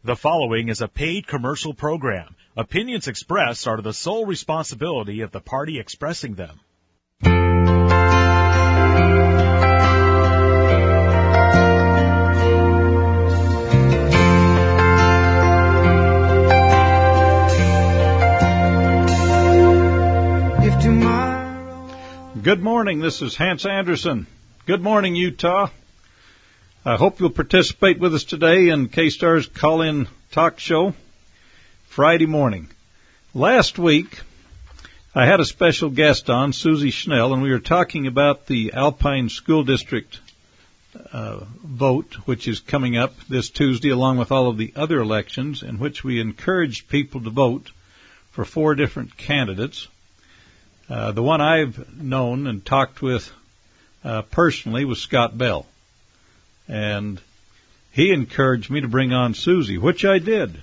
The following is a paid commercial program. Opinions expressed are the sole responsibility of the party expressing them. Good morning, this is Hans Anderson. Good morning, Utah. I hope you'll participate with us today in K-Star's call-in talk show, Friday morning. Last week, I had a special guest on, Susie Schnell, and we were talking about the Alpine School District vote, which is coming up this Tuesday, along with all of the other elections, in which we encouraged people to vote for 4 different candidates. The one I've known and talked with personally was Scott Bell. And he encouraged me to bring on Susie, which I did.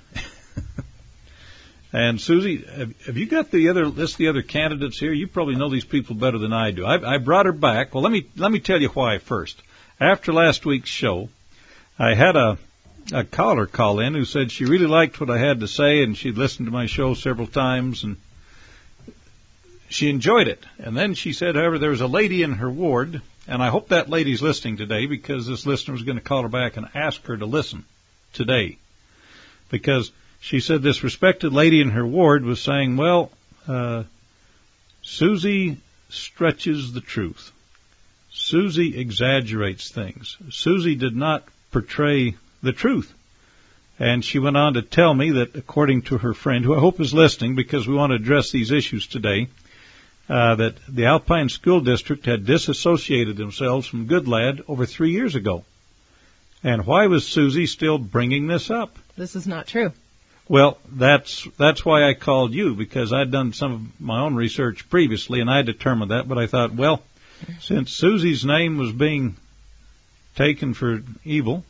And Susie, have you got the other candidates here? You probably know these people better than I do. I brought her back. Well, let me tell you why first. After last week's show, I had a caller call in who said she really liked what I had to say, and she'd listened to my show several times, and she enjoyed it. And then she said, however, there was a lady in her ward, and I hope that lady's listening today, because this listener was going to call her back and ask her to listen today. Because she said this respected lady in her ward was saying, well, Susie stretches the truth. Susie exaggerates things. Susie did not portray the truth. And she went on to tell me that, according to her friend, who I hope is listening because we want to address these issues today, that the Alpine School District had disassociated themselves from Goodlad over 3 years ago. And why was Susie still bringing this up? This is not true. Well, that's why I called you, because I'd done some of my own research previously, and I determined that. But I thought, well, since Susie's name was being taken for evil...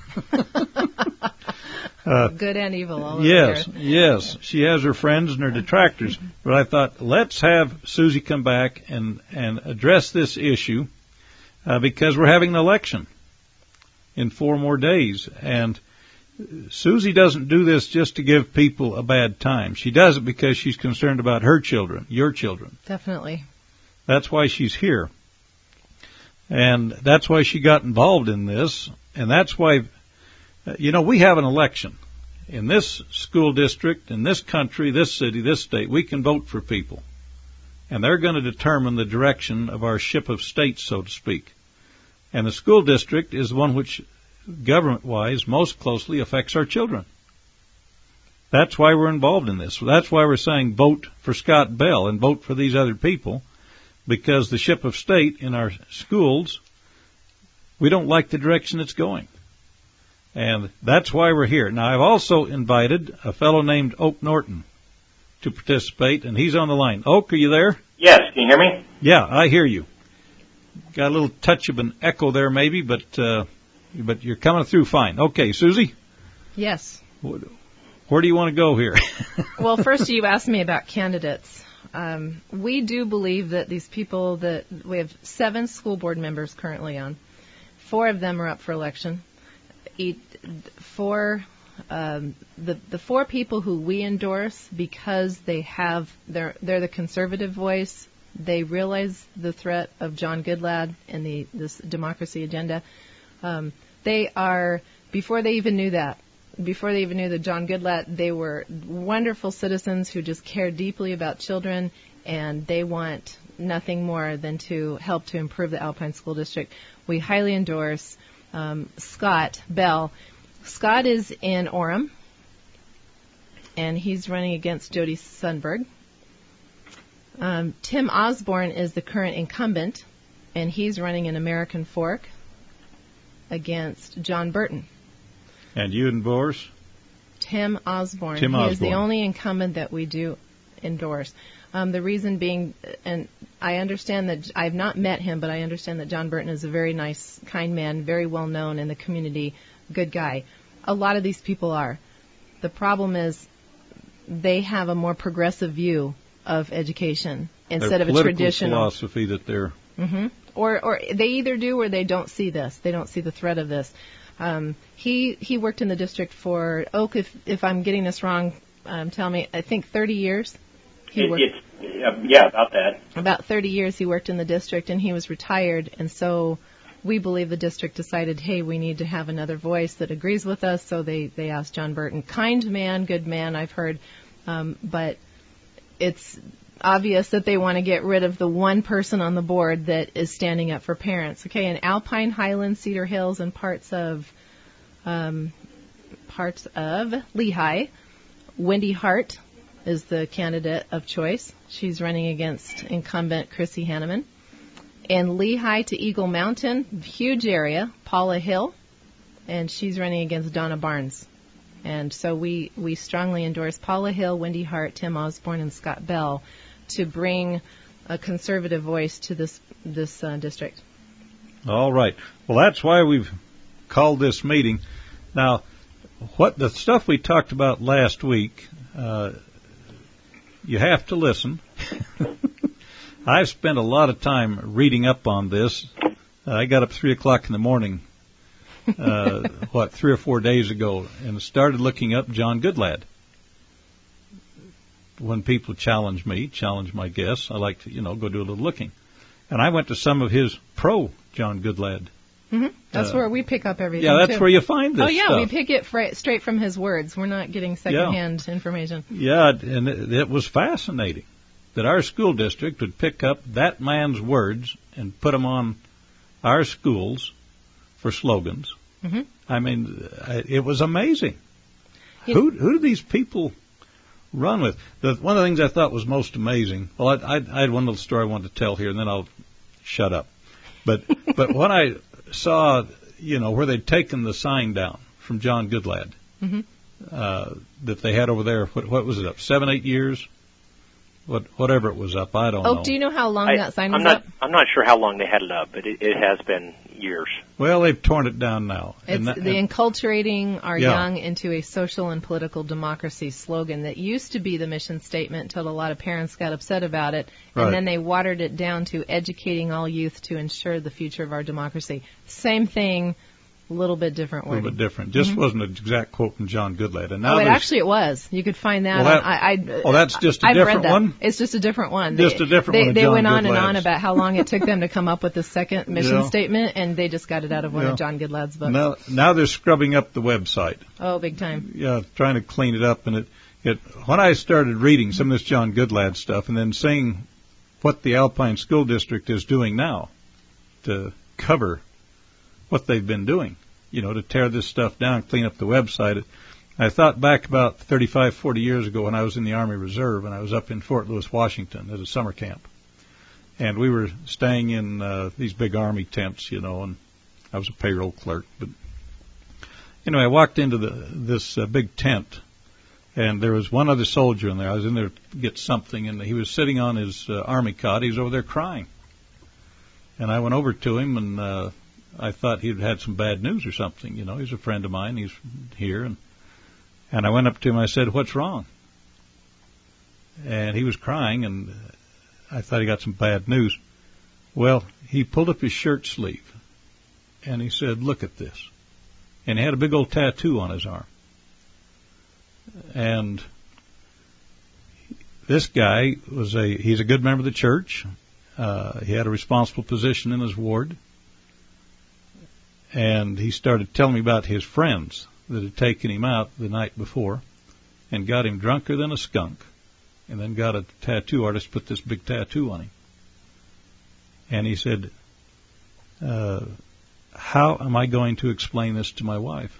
Good and evil all over there. Yes. She has her friends and her detractors. But I thought, let's have Susie come back and address this issue because we're having an election in 4 more days. And Susie doesn't do this just to give people a bad time. She does it because she's concerned about her children, your children. Definitely. That's why she's here. And that's why she got involved in this. And that's why... we have an election. In this school district, in this country, this city, this state, we can vote for people. And they're going to determine the direction of our ship of state, so to speak. And the school district is the one which, government-wise, most closely affects our children. That's why we're involved in this. That's why we're saying vote for Scott Bell and vote for these other people, because the ship of state in our schools, we don't like the direction it's going. And that's why we're here. Now, I've also invited a fellow named Oak Norton to participate, and he's on the line. Oak, are you there? Yes. Can you hear me? Yeah, I hear you. Got a little touch of an echo there maybe, but you're coming through fine. Okay, Susie? Yes. Where do you want to go here? Well, first you asked me about candidates. We do believe that these people that we have 7 school board members currently on. 4 of them are up for election. The 4 people who we endorse, because they're the conservative voice, they realize the threat of John Goodlad and this democracy agenda. They are, before they even knew that John Goodlad, they were wonderful citizens who just care deeply about children, and they want nothing more than to help to improve the Alpine School District. We highly endorse Scott Bell. Scott is in Orem, and he's running against Jody Sundberg. Tim Osborne is the current incumbent, and he's running in American Fork against John Burton. And you endorse? Tim Osborne. He is the only incumbent that we do endorse. The reason being, and I understand that I've not met him, but I understand that John Burton is a very nice, kind man, very well known in the community, good guy. A lot of these people are. The problem is they have a more progressive view of education instead of a traditional philosophy that they're. Mm-hmm. Or they either do or they don't see this. They don't see the threat of this. He worked in the district for Oak. If I'm getting this wrong, tell me. I think 30 years. About that. About 30 years he worked in the district, and he was retired. And so we believe the district decided, hey, we need to have another voice that agrees with us. So they asked John Burton. Kind man, good man, I've heard. But it's obvious that they want to get rid of the one person on the board that is standing up for parents. Okay, in Alpine, Highlands, Cedar Hills, and parts of Lehigh, Wendy Hart is the candidate of choice. She's running against incumbent Chrissy Hanneman. In Lehigh to Eagle Mountain, huge area, Paula Hill, and she's running against Donna Barnes. And so we strongly endorse Paula Hill, Wendy Hart, Tim Osborne, and Scott Bell to bring a conservative voice to this district. All right. Well, that's why we've called this meeting. Now, what the stuff we talked about last week, you have to listen. I've spent a lot of time reading up on this. I got up 3 o'clock in the morning, 3 or 4 days ago, and started looking up John Goodlad. When people challenge my guests, I like to, go do a little looking. And I went to some of his pro John Goodlad. Mm-hmm. That's where we pick up everything. Yeah, that's where you find this stuff. stuff. We pick it straight from his words. We're not getting secondhand information. Yeah, and it was fascinating that our school district would pick up that man's words and put them on our schools for slogans. Mm-hmm. I mean, it was amazing. Who do these people run with? One of the things I thought was most amazing, well, I had one little story I wanted to tell here, and then I'll shut up. But when I saw, where they'd taken the sign down from John Goodlad, mm-hmm. That they had over there, what was it up, 7-8 years? Whatever it was up, I don't know. Do you know how long that sign was up? up? I'm not sure how long they had it up, but it has been years. Well, they've torn it down now. It's the enculturating our young into a social and political democracy slogan that used to be the mission statement until a lot of parents got upset about it, and then they watered it down to educating all youth to ensure the future of our democracy. Same thing. A little bit different wording. A little bit different. Just wasn't an exact quote from John Goodlad. And now it was. You could find that. That's just a different one? It's just a different one. Just a different one. They went on and on about how long it took them to come up with the second mission statement, and they just got it out of one of John Goodlad's books. Now they're scrubbing up the website. Oh, big time. Yeah, trying to clean it up. And when I started reading some of this John Goodlad stuff and then seeing what the Alpine School District is doing now to cover what they've been doing, to tear this stuff down, clean up the website. I thought back about 35, 40 years ago when I was in the Army Reserve and I was up in Fort Lewis, Washington at a summer camp. And we were staying in these big Army tents, and I was a payroll clerk. But anyway, I walked into this big tent, and there was one other soldier in there. I was in there to get something, and he was sitting on his Army cot. He was over there crying. And I went over to him, and I thought he'd had some bad news or something. He's a friend of mine. He's here. And I went up to him. I said, "What's wrong?" And he was crying, and I thought he got some bad news. Well, he pulled up his shirt sleeve, and he said, "Look at this." And he had a big old tattoo on his arm. And this guy he's a good member of the church. He had a responsible position in his ward. And he started telling me about his friends that had taken him out the night before and got him drunker than a skunk, and then got a tattoo artist to put this big tattoo on him. And he said, how am I going to explain this to my wife?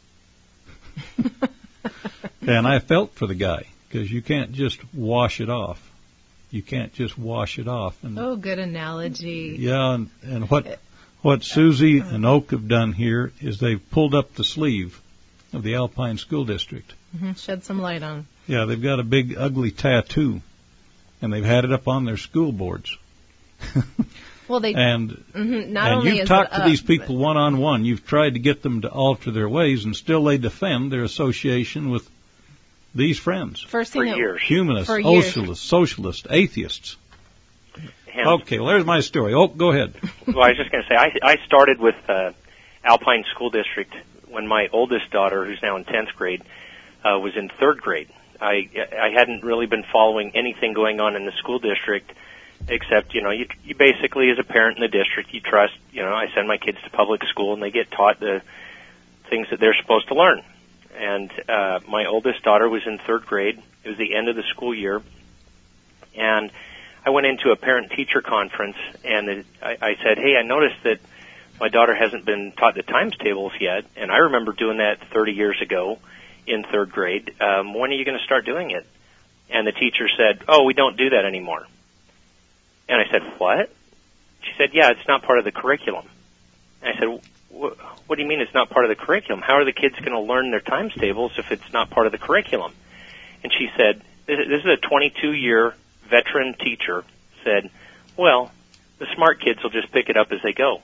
And I felt for the guy, because you can't just wash it off. You can't just wash it off. And, good analogy. Yeah, and what Susie and Oak have done here is they've pulled up the sleeve of the Alpine School District. Mm-hmm. Shed some light on. Yeah, they've got a big, ugly tattoo, and they've had it up on their school boards. Well, you've talked to these people one-on-one. You've tried to get them to alter their ways, and still they defend their association with these friends. For years. Humanists, socialists, atheists. Okay, well, there's my story. Oh, go ahead. Well, I was just going to say, I started with Alpine School District when my oldest daughter, who's now in 10th grade, was in 3rd grade. I hadn't really been following anything going on in the school district, except, you basically, as a parent in the district, you trust, I send my kids to public school and they get taught the things that they're supposed to learn. And my oldest daughter was in 3rd grade. It was the end of the school year. And I went into a parent-teacher conference, and I said, hey, I noticed that my daughter hasn't been taught the times tables yet, and I remember doing that 30 years ago in 3rd grade. When are you going to start doing it? And the teacher said, oh, we don't do that anymore. And I said, what? She said, yeah, it's not part of the curriculum. And I said, what do you mean it's not part of the curriculum? How are the kids going to learn their times tables if it's not part of the curriculum? And she said, this is a 22-year veteran teacher, said, well, the smart kids will just pick it up as they go.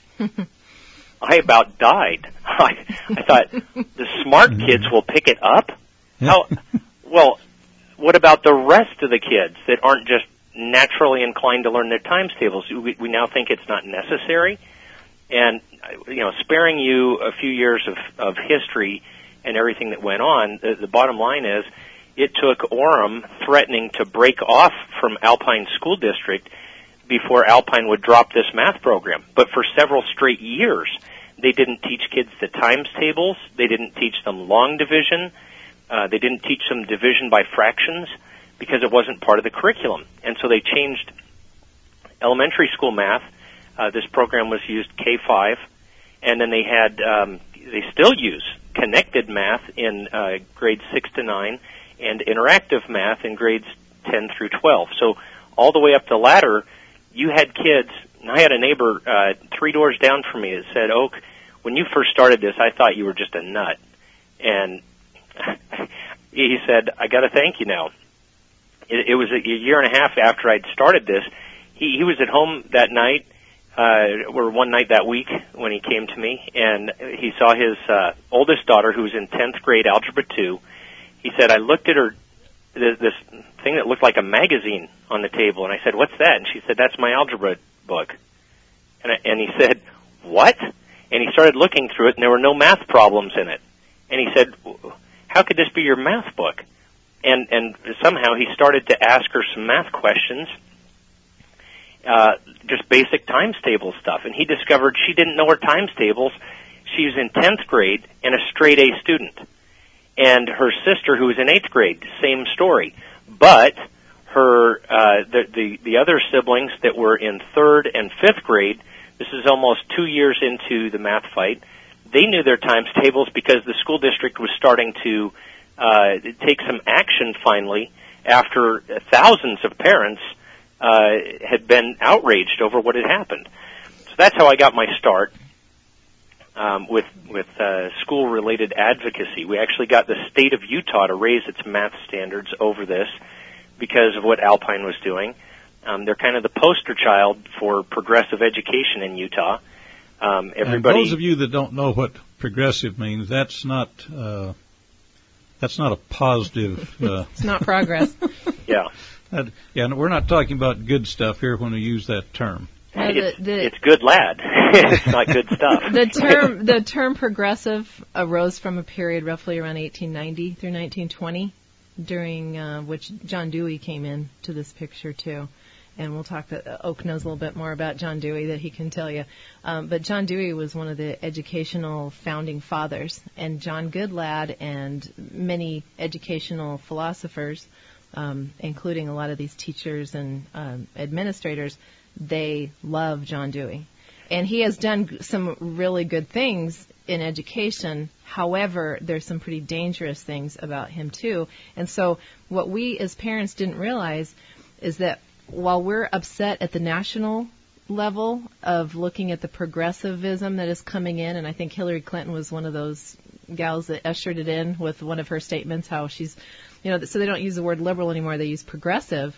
I about died. I thought, the smart kids will pick it up? How? Well, what about the rest of the kids that aren't just naturally inclined to learn their times tables? We now think it's not necessary. And, sparing you a few years of history and everything that went on, the bottom line is it took Orem threatening to break off from Alpine School District before Alpine would drop this math program. But for several straight years, they didn't teach kids the times tables. They didn't teach them long division. They didn't teach them division by fractions because it wasn't part of the curriculum. And so they changed elementary school math. This program was used K-5. And then they had, they still use connected math in grades 6 to 9 and interactive math in grades 10 through 12. So all the way up the ladder, you had kids. And I had a neighbor 3 doors down from me that said, Oak, when you first started this, I thought you were just a nut. And he said, I got to thank you now. It was a year and a half after I'd started this. He was at home that night, or one night that week when he came to me, and he saw his oldest daughter, who was in 10th grade Algebra 2. He said, I looked at her, this thing that looked like a magazine on the table, and I said, what's that? And she said, that's my algebra book. And he said, what? And he started looking through it, and there were no math problems in it. And he said, how could this be your math book? And somehow he started to ask her some math questions, just basic times table stuff. And he discovered she didn't know her times tables. She was in 10th grade and a straight A student. And her sister, who was in 8th grade, same story. But her the other siblings that were in 3rd and 5th grade, this is almost 2 years into the math fight, they knew their times tables because the school district was starting to take some action finally after thousands of parents had been outraged over what had happened. So that's how I got my start with school-related advocacy. We actually got the state of Utah to raise its math standards over this because of what Alpine was doing. They're kind of the poster child for progressive education in Utah. Everybody. And those of you that don't know what progressive means, that's not a positive. It's not progress. Yeah. And we're not talking about good stuff here when we use that term. It's good, lad. It's not good stuff. The term progressive arose from a period roughly around 1890 through 1920, during which John Dewey came in to this picture too. And we'll talk that Oak knows a little bit more about John Dewey that he can tell you. But John Dewey was one of the educational founding fathers, and John Goodlad and many educational philosophers, including a lot of these teachers and administrators, they love John Dewey. And he has done some really good things in education. However, there's some pretty dangerous things about him too. And so what we as parents didn't realize is that while we're upset at the national level of looking at the progressivism that is coming in, and I think Hillary Clinton was one of those gals that ushered it in with one of her statements, how she's, so they don't use the word liberal anymore, they use progressive.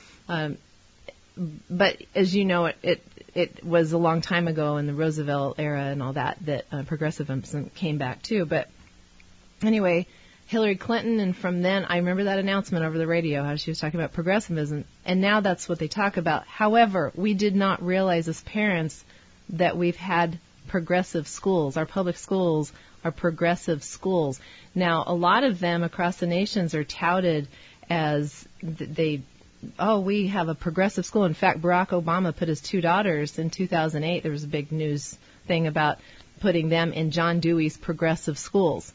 But as you know, it was a long time ago in the Roosevelt era and all that progressivism came back too. But anyway, Hillary Clinton, and from then, I remember that announcement over the radio, how she was talking about progressivism, and now that's what they talk about. However, we did not realize as parents that we've had progressive schools. Our public schools are progressive schools. Now, a lot of them across the nations are touted as we have a progressive school. In fact, Barack Obama put his two daughters in 2008. There was a big news thing about putting them in John Dewey's progressive schools.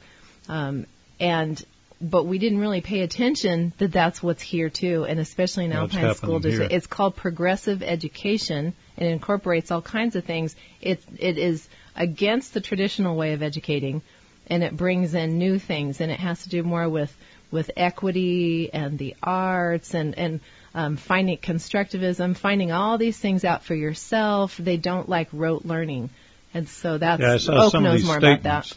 But we didn't really pay attention that that's what's here too, and especially in Alpine School District. It's called progressive education, and it incorporates all kinds of things. It is against the traditional way of educating, and it brings in new things, and it has to do more with equity and the arts and finding constructivism, finding all these things out for yourself. They don't like rote learning, and so that's Oak knows more about that.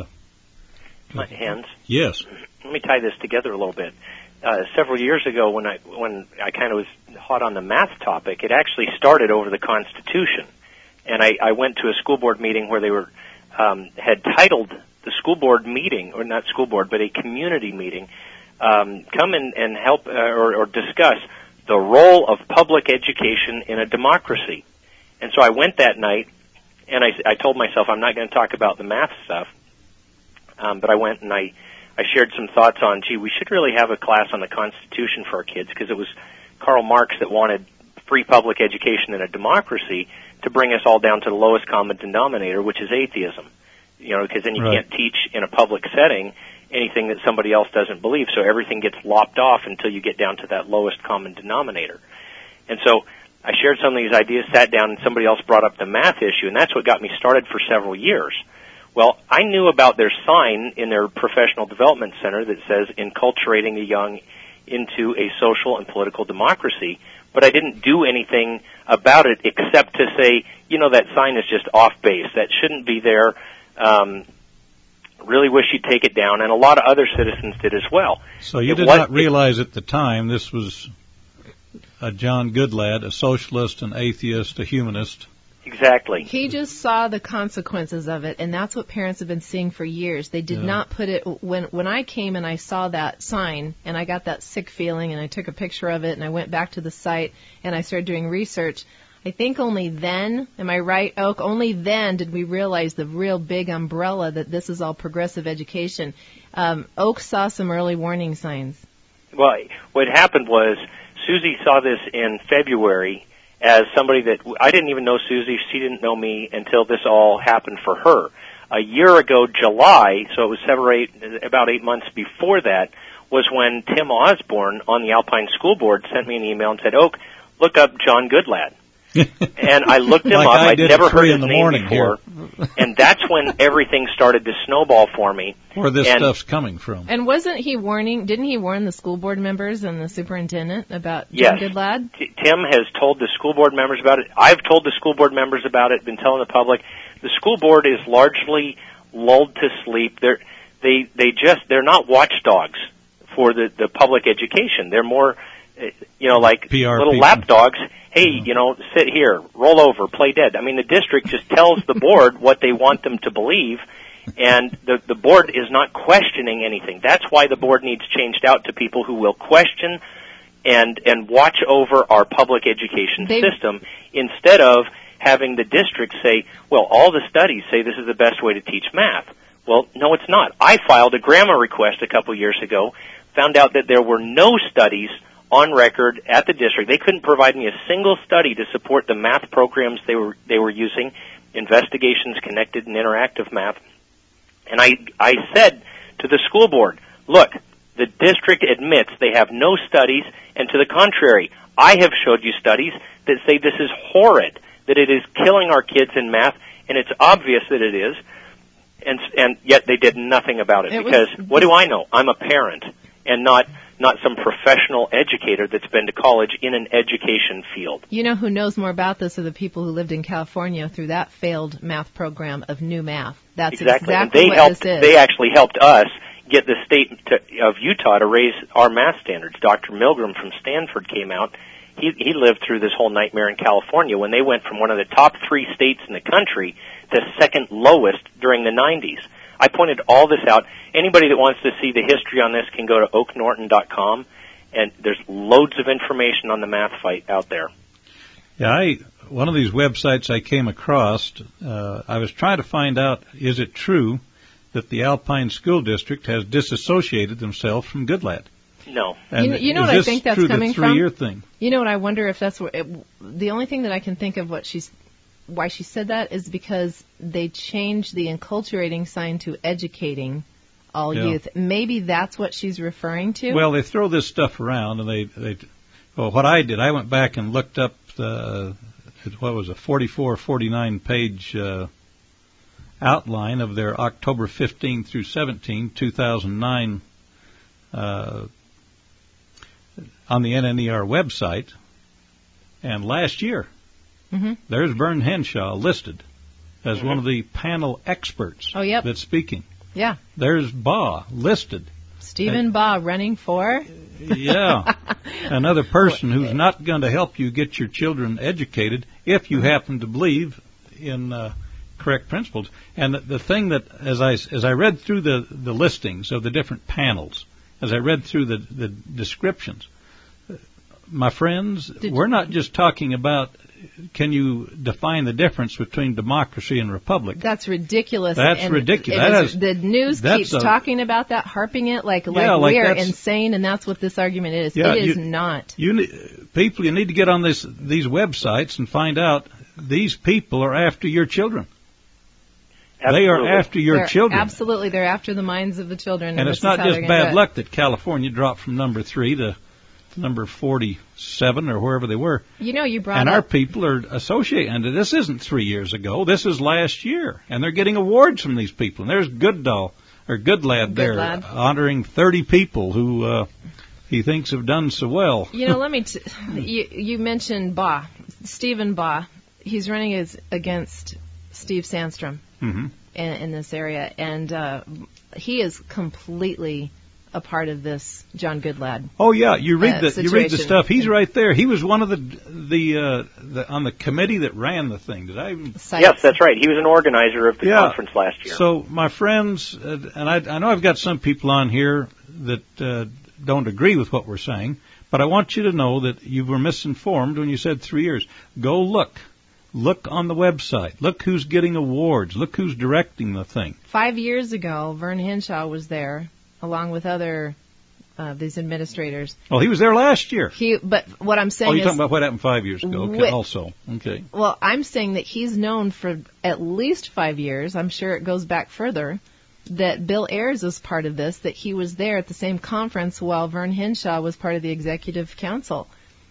Hans? Yes. Let me tie this together a little bit. Several years ago, when I kind of was hot on the math topic, it actually started over the Constitution, and I went to a school board meeting where they had titled the school board meeting, or not school board, but a community meeting, come and help or discuss the role of public education in a democracy. And so I went that night, and I told myself I'm not going to talk about the math stuff, but I went and I shared some thoughts on, we should really have a class on the Constitution for our kids, because it was Karl Marx that wanted free public education in a democracy to bring us all down to the lowest common denominator, which is atheism. Because then you can't teach in a public setting anything that somebody else doesn't believe, so everything gets lopped off until you get down to that lowest common denominator. And so I shared some of these ideas, sat down, and somebody else brought up the math issue, and that's what got me started for several years. Well, I knew about their sign in their professional development center that says enculturating the young into a social and political democracy, but I didn't do anything about it except to say, that sign is just off base. That shouldn't be there. Really wish you'd take it down, and a lot of other citizens did as well. So you did not realize at the time this was a John Goodlad, a socialist, an atheist, a humanist. Exactly. He just saw the consequences of it, and that's what parents have been seeing for years. They did not put it, when I came and I saw that sign, and I got that sick feeling, and I took a picture of it, and I went back to the site, and I started doing research. I think only then, am I right, Oak? Only then did we realize the real big umbrella that this is all progressive education. Oak saw some early warning signs. Well, what happened was Susie saw this in February as somebody that I didn't even know Susie. She didn't know me until this all happened for her. A year ago, July, so it was about 8 months before that, was when Tim Osborne on the Alpine School Board sent me an email and said, Oak, look up John Goodlad. And I looked him up. I'd never heard his name before. And that's when everything started to snowball for me. Where this stuff's coming from. And didn't he warn the school board members and the superintendent about John Goodlad? Tim has told the school board members about it. I've told the school board members about it, been telling the public. The school board is largely lulled to sleep. They're not watchdogs for the public education. They're more, like PR little people. lapdogs. Hey, sit here, roll over, play dead. I mean, the district just tells the board what they want them to believe, and the board is not questioning anything. That's why the board needs changed out to people who will question and watch over our public education system, instead of having the district say, well, all the studies say this is the best way to teach math. Well, no, it's not. I filed a grammar request a couple years ago, found out that there were no studies on record at the district. They couldn't provide me a single study to support the math programs they were using, investigations, connected, and interactive math. And I said to the school board, look, the district admits they have no studies, and to the contrary, I have showed you studies that say this is horrid, that it is killing our kids in math, and it's obvious that it is, and yet they did nothing about it. Because what do I know? I'm a parent, and not some professional educator that's been to college in an education field. You know who knows more about this are the people who lived in California through that failed math program of New Math. That's exactly what this is. They actually helped us get the state of Utah to raise our math standards. Dr. Milgram from Stanford came out. He lived through this whole nightmare in California when they went from one of the top 3 states in the country to second lowest during the 90s. I pointed all this out. Anybody that wants to see the history on this can go to oaknorton.com, and there's loads of information on the math fight out there. Yeah, one of these websites I came across, I was trying to find out, is it true that the Alpine School District has disassociated themselves from Goodlad? No. And you know what I think that's coming from? Is this through the 3-year thing? You know what, I wonder if that's what the only thing that I can think of why she said that is because they changed the enculturating sign to educating all youth. Maybe that's what she's referring to. Well, they throw this stuff around, and what I did, I went back and looked up what was a 44, 49 page outline of their October 15 through 17, 2009 on the NNER website. And last year, there's Vern Henshaw listed as one of the panel experts that's speaking. Yeah. There's Baugh listed. Stephen Baugh running for? Yeah. Another person who's not going to help you get your children educated if you happen to believe in correct principles. And the thing that, as I read through the listings of the different panels, as I read through the descriptions, my friends, we're not just talking about, can you define the difference between democracy and republic? That's ridiculous. That's ridiculous. The news keeps talking about that, harping it like we are insane, and that's what this argument is. Yeah, it is not. People, you need to get on these websites and find out these people are after your children. Absolutely. They are after your children. Absolutely. They're after the minds of the children. And it's not just bad luck that California dropped from number 3 to number 47 or wherever they were. You know, you brought and up... our people are associated. And this isn't 3 years ago. This is last year. And they're getting awards from these people. And there's Goodlad there, honoring 30 people who he thinks have done so well. You know, let me... you mentioned Baugh. Stephen Baugh. He's running against Steve Sandstrom in this area. And he is completely a part of this John Goodlad. Oh yeah, you read the stuff. He's right there. He was one of the on the committee that ran the thing. Did I even? Yes, that's right. He was an organizer of the conference last year. So my friends, and I know I've got some people on here that don't agree with what we're saying, but I want you to know that you were misinformed when you said 3 years. Go look. Look on the website. Look who's getting awards. Look who's directing the thing. 5 years ago, Vern Henshaw was there, along with other these administrators. Well, he was there last year. But what I'm saying is... Oh, you're talking about what happened 5 years ago. Okay, also. Okay. Well, I'm saying that he's known for at least 5 years, I'm sure it goes back further, that Bill Ayers was part of this, that he was there at the same conference while Vern Henshaw was part of the executive council.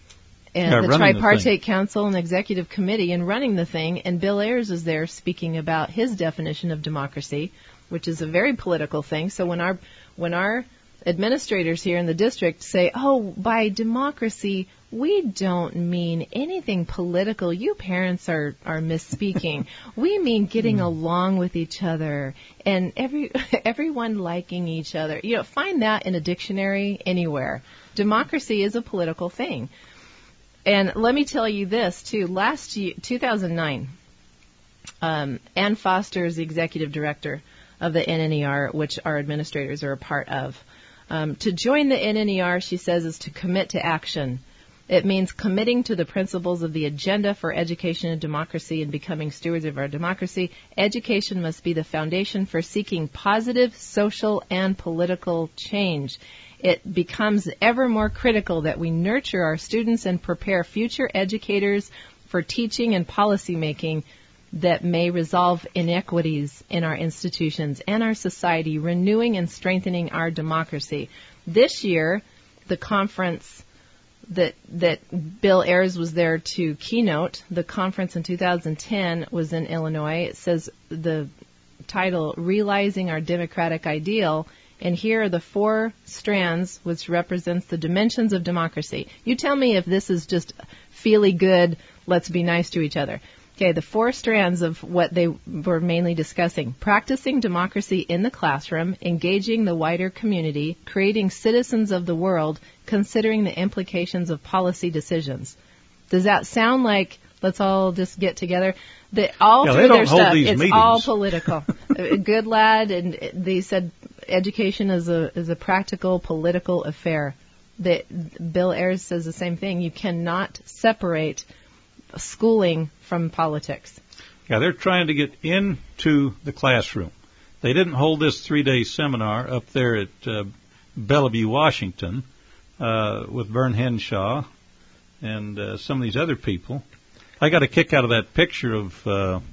And the tripartite council and executive committee and running the thing. And Bill Ayers is there speaking about his definition of democracy, which is a very political thing. So when our administrators here in the district say, oh, by democracy, we don't mean anything political. You parents are misspeaking. We mean getting along with each other and everyone liking each other. You know, find that in a dictionary anywhere. Democracy is a political thing. And let me tell you this, too. Last year, 2009, Ann Foster is the executive director of the NNER, which our administrators are a part of. To join the NNER, she says, is to commit to action. It means committing to the principles of the agenda for education and democracy and becoming stewards of our democracy. Education must be the foundation for seeking positive social and political change. It becomes ever more critical that we nurture our students and prepare future educators for teaching and policy making that may resolve inequities in our institutions and our society, renewing and strengthening our democracy. This year, the conference that Bill Ayers was there to keynote, the conference in 2010 was in Illinois. It says the title, Realizing Our Democratic Ideal. And here are the 4 strands, which represents the dimensions of democracy. You tell me if this is just feely good, let's be nice to each other. Okay, the 4 strands of what they were mainly discussing. Practicing democracy in the classroom, engaging the wider community, creating citizens of the world, considering the implications of policy decisions. Does that sound like let's all just get together? All through their stuff, it's meetings. All political. Goodlad, and they said education is a practical political affair. Bill Ayers says the same thing. You cannot separate schooling from politics. Yeah, they're trying to get into the classroom. They didn't hold this 3-day seminar up there at Bellevue, Washington, with Vern Henshaw and some of these other people. I got a kick out of that picture of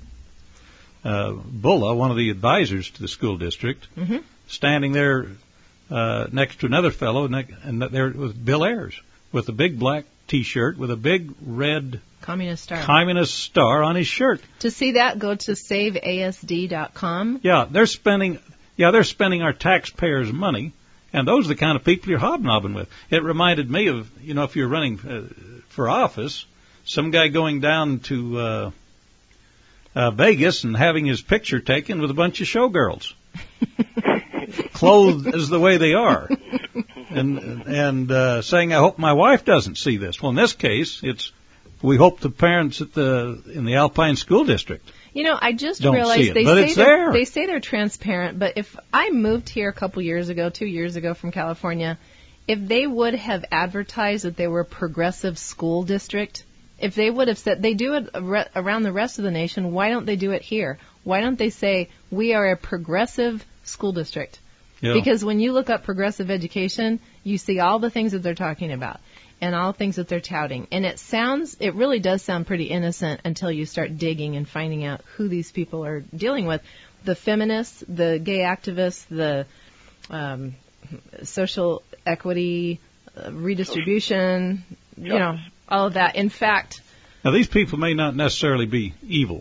Bulla, one of the advisors to the school district, standing there next to another fellow, and there was Bill Ayers with a big black T-shirt with a big red Communist star on his shirt. To see that, go to saveasd.com. Yeah, they're spending our taxpayers' money, and those are the kind of people you're hobnobbing with. It reminded me of, if you're running for office, some guy going down to Vegas and having his picture taken with a bunch of showgirls, clothed as the way they are, and saying, "I hope my wife doesn't see this." Well, in this case, we hope the parents in the Alpine School District. I just don't realized they say they're transparent, but if I moved here a couple years ago, 2 years ago from California, if they would have advertised that they were a progressive school district, if they would have said they do it around the rest of the nation, why don't they do it here? Why don't they say we are a progressive school district? Yeah. Because when you look up progressive education, you see all the things that they're talking about and all the things that they're touting. And it really does sound pretty innocent until you start digging and finding out who these people are dealing with. The feminists, the gay activists, the social equity, redistribution, all of that. In fact, now these people may not necessarily be evil,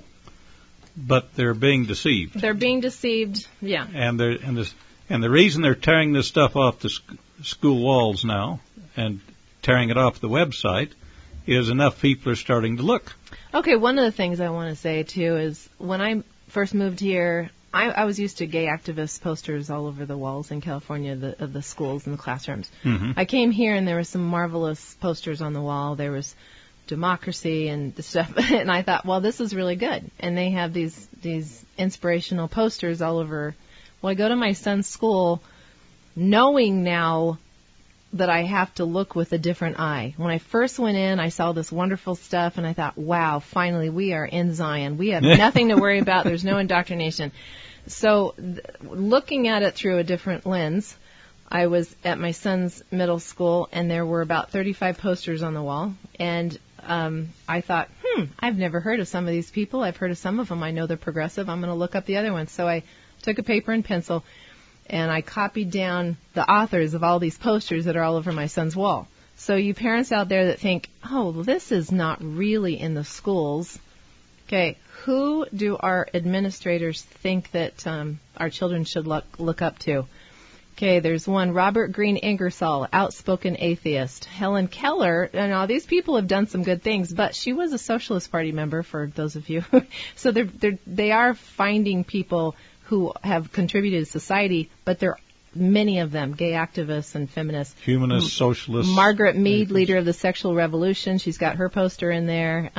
but they're being deceived. They're being deceived, yeah. And the reason they're tearing this stuff off the school walls now and tearing it off the website is enough people are starting to look. Okay, one of the things I want to say too is when I first moved here, I was used to gay activist posters all over the walls in California of the schools and the classrooms. Mm-hmm. I came here and there were some marvelous posters on the wall. There was democracy and stuff, and I thought, well, this is really good. And they have these inspirational posters all over. Well, I go to my son's school knowing now that I have to look with a different eye. When I first went in, I saw this wonderful stuff, and I thought, wow, finally, we are in Zion. We have nothing to worry about. There's no indoctrination. So looking at it through a different lens, I was at my son's middle school, and there were about 35 posters on the wall. And I thought, I've never heard of some of these people. I've heard of some of them. I know they're progressive. I'm going to look up the other ones. So I took a paper and pencil, and I copied down the authors of all these posters that are all over my son's wall. So you parents out there that think, oh, this is not really in the schools. Okay, who do our administrators think that our children should look up to? Okay, there's one, Robert Green Ingersoll, outspoken atheist. Helen Keller, now these people have done some good things, but she was a Socialist Party member, for those of you. So they are finding people who have contributed to society, but there are many of them, gay activists and feminists. Humanists, socialists. Margaret Mead, leader of the sexual revolution. She's got her poster in there.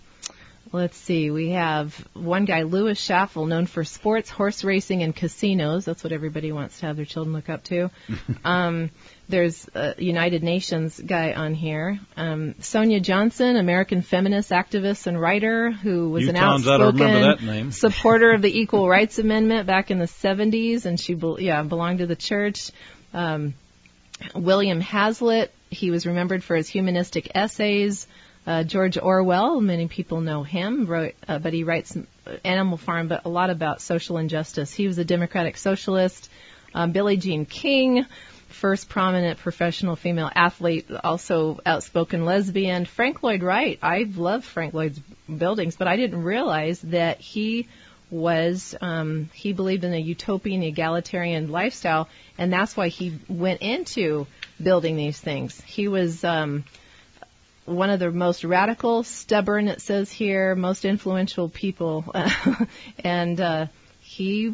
Let's see. We have one guy, Louis Schaffel, known for sports, horse racing, and casinos. That's what everybody wants to have their children look up to. There's a United Nations guy on here. Sonia Johnson, American feminist activist and writer who was an outspoken supporter of the Equal Rights Amendment back in the 70s, and she belonged to the church. William Hazlitt, he was remembered for his humanistic essays. George Orwell, many people know him, but he writes Animal Farm, but a lot about social injustice. He was a democratic socialist. Billie Jean King, first prominent professional female athlete, also outspoken lesbian. Frank Lloyd Wright, I love Frank Lloyd's buildings, but I didn't realize that he believed in a utopian, egalitarian lifestyle, and that's why he went into building these things. He was one of the most radical, stubborn, it says here, most influential people. And he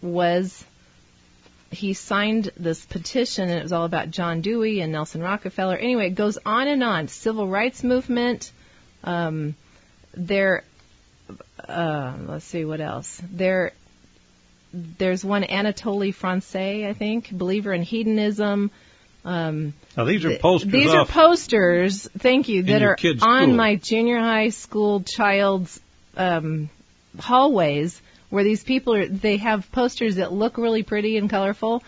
signed this petition, and it was all about John Dewey and Nelson Rockefeller. Anyway, it goes on and on. Civil rights movement. Let's see what else. There's one, Anatole France, I think, believer in hedonism. Now, these are posters. These are posters, thank you, that are on my junior high school child's hallways, where these people they have posters that look really pretty and colorful.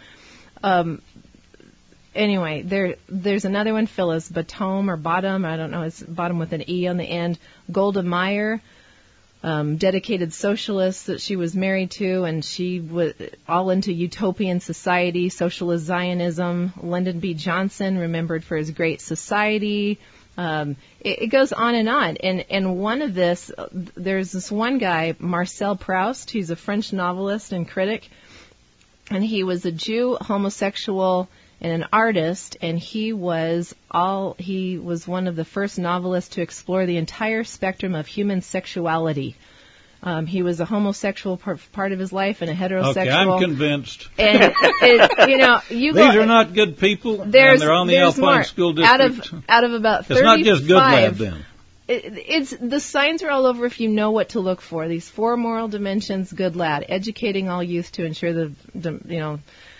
Anyway, there's another one, Phyllis Bottom or Bottom, I don't know, it's Bottom with an E on the end. Golda Meir, dedicated socialist that she was married to, and she was all into utopian society, socialist Zionism. Lyndon B. Johnson, remembered for his Great Society. It goes on. And one of this, there's this one guy, Marcel Proust, who's a French novelist and critic, and he was a Jew, homosexual, and an artist, and he was one of the first novelists to explore the entire spectrum of human sexuality. He was a homosexual part of his life and a heterosexual. Okay, I'm convinced. And these are not good people. And they're on the Alpine School District. Out of about 35. It's not just Goodlad then. It's the signs are all over if you know what to look for. These 4 moral dimensions, Goodlad, educating all youth to ensure the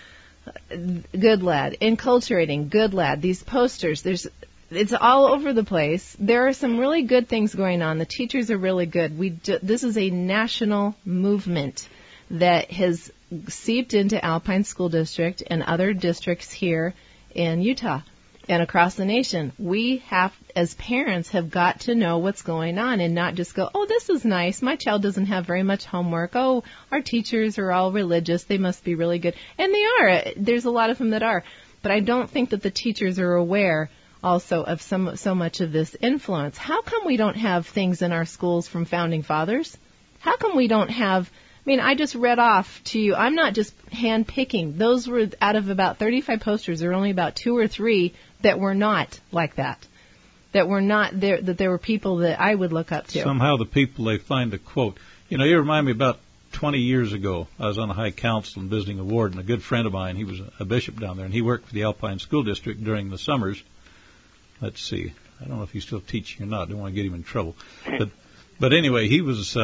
Goodlad, enculturating, Goodlad, these posters, it's all over the place. There are some really good things going on. The teachers are really good. This is a national movement that has seeped into Alpine School District and other districts here in Utah and across the nation. We have, as parents, have got to know what's going on and not just go, oh, this is nice. My child doesn't have very much homework. Oh, our teachers are all religious. They must be really good. And they are. There's a lot of them that are. But I don't think that the teachers are aware also of so much of this influence. How come we don't have things in our schools from founding fathers? How come we don't have... I just read off to you. I'm not just hand-picking. Those were out of about 35 posters. There were only about 2 or 3 that were not like that. That were not there. That there were people that I would look up to. Somehow the people they find a quote. You remind me about 20 years ago. I was on the High Council and visiting a ward, and a good friend of mine, he was a bishop down there, and he worked for the Alpine School District during the summers. Let's see. I don't know if he's still teaching or not. I don't want to get him in trouble. But anyway, he was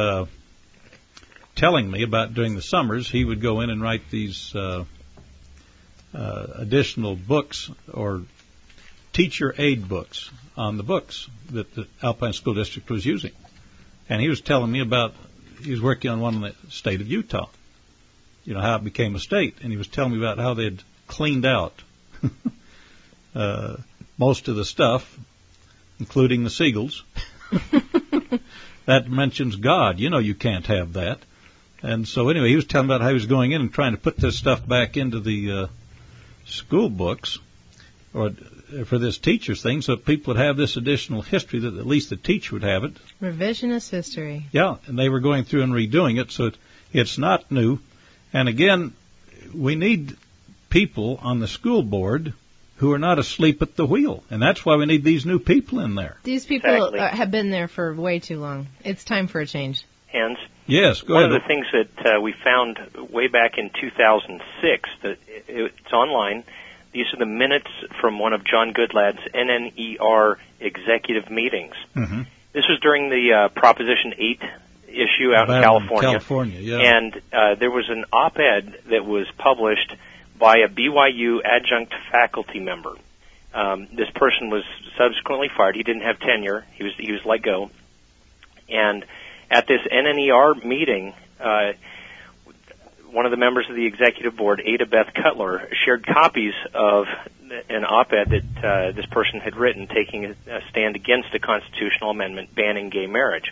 telling me about during the summers he would go in and write these additional books or teacher aid books on the books that the Alpine School District was using. And he was telling me about, he was working on one in the state of Utah, how it became a state. And he was telling me about how they had cleaned out most of the stuff, including the seagulls. That mentions God. You can't have that. And so anyway, he was telling about how he was going in and trying to put this stuff back into the school books or for this teacher's thing so that people would have this additional history, that at least the teacher would have it. Revisionist history. Yeah, and they were going through and redoing it, so it's not new. And again, we need people on the school board who are not asleep at the wheel, and that's why we need these new people in there. These people have been there for way too long. It's time for a change. Hans? Yes, go ahead. One of the things that we found way back in 2006, that it's online. These are the minutes from one of John Goodlad's NNER executive meetings. Mm-hmm. This was during the Proposition 8 issue out in California. Yeah. And there was an op-ed that was published by a BYU adjunct faculty member. This person was subsequently fired. He didn't have tenure. He was let go. And at this NNER meeting, one of the members of the executive board, Ada Beth Cutler, shared copies of an op-ed that this person had written taking a stand against a constitutional amendment banning gay marriage.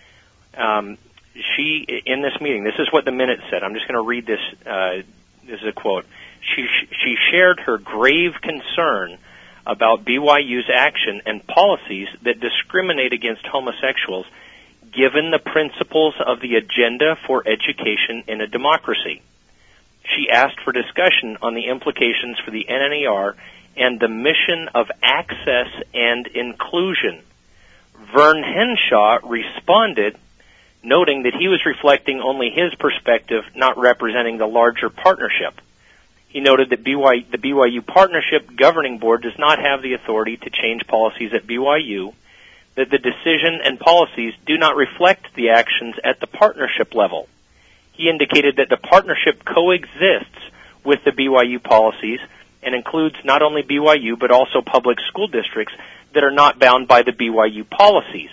She, in this meeting, this is what the minutes said. I'm just going to read this. This is a quote. She shared her grave concern about BYU's action and policies that discriminate against homosexuals, given the principles of the Agenda for Education in a Democracy. She asked for discussion on the implications for the NNER and the mission of access and inclusion. Vern Henshaw responded, noting that he was reflecting only his perspective, not representing the larger partnership. He noted that the BYU Partnership Governing Board does not have the authority to change policies at BYU, that the decision and policies do not reflect the actions at the partnership level. He indicated that the partnership coexists with the BYU policies and includes not only BYU but also public school districts that are not bound by the BYU policies.